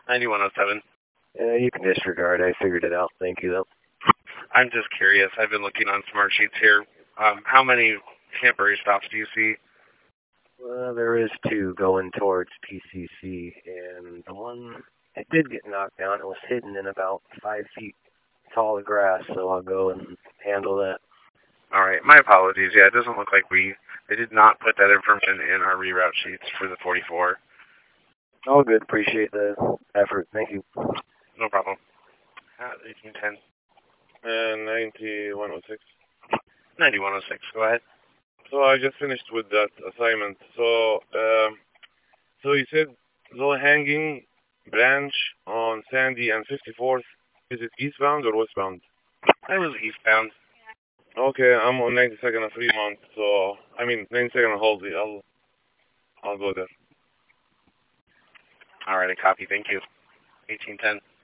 9107. You can disregard. I figured it out. Thank you, though. I'm just curious. I've been looking on Smart Sheets here. How many temporary stops do you see? There is 2 going towards PCC, and the one it did get knocked down. It was hidden in about 5 feet tall of grass, so I'll go and handle that. All right. My apologies. Yeah, it doesn't look like they did not put that information in our reroute sheets for the 44. All good. Appreciate the effort. Thank you. No problem. 1810. 9106. 9106. Go ahead. So I just finished with that assignment. So you said low hanging branch on Sandy and 54th. Is it eastbound or westbound? I was eastbound. Okay, I'm on 92nd and Fremont. So 92nd and Halsey. I'll go there. All right, I copy. Thank you. 1810.